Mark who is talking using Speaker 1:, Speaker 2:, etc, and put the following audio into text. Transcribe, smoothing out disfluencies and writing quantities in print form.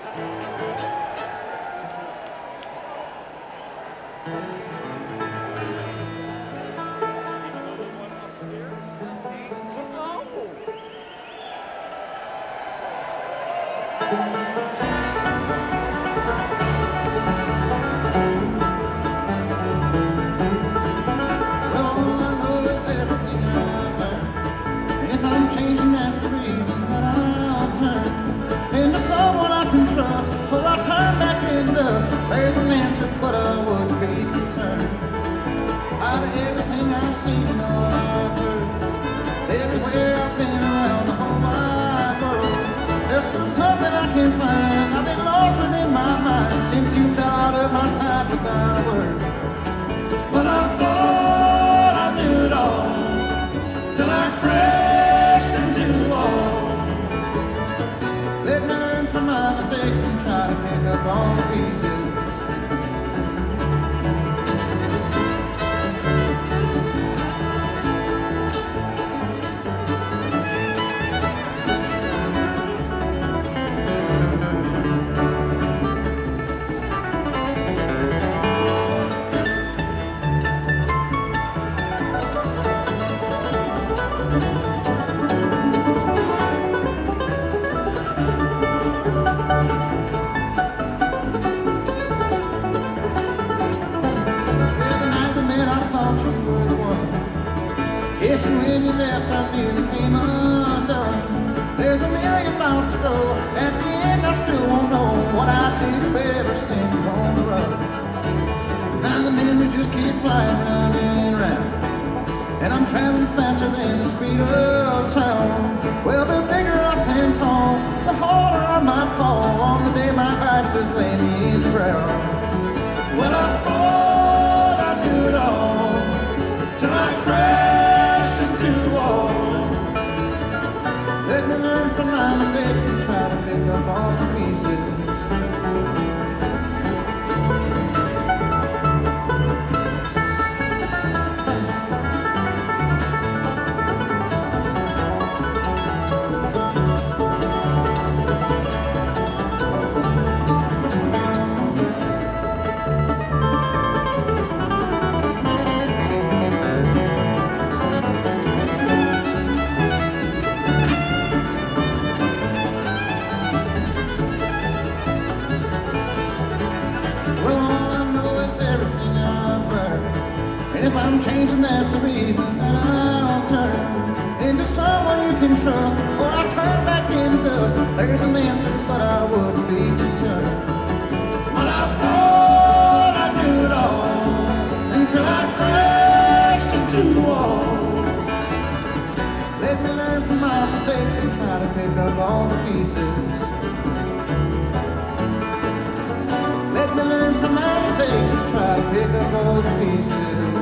Speaker 1: There's an answer, but I wouldn't be concerned. Out of everything I've seen and all I've heard, everywhere I've been around the whole wide world, there's still something I can find. I've been lost within my mind since you fell out of my sight without a word. But I thought I knew it all till I crashed into the wall. Let me learn from my mistakes and try to pick up all the pieces. Yes, and when you left, I nearly came undone. There's a million miles to go. At the end, I still won't know what I did to ever send you on the road. Now the memories just keep flying round and round, and I'm traveling faster than the speed of sound. Well, the bigger I stand tall, the harder I might fall on the day my vices lay me in the ground. Well, I thought I knew it all till I crashed into the wall. Let me learn from my mistakes and try to pick up all the pieces. And if I'm changing, that's the reason that I'll turn into someone you can trust. Before I turn back into dust, there's an answer, but I wouldn't be concerned. But I thought I knew it all until I crashed into the wall. Let me learn from my mistakes and try to pick up all the pieces. Let me learn from my mistakes and try to pick up all the pieces.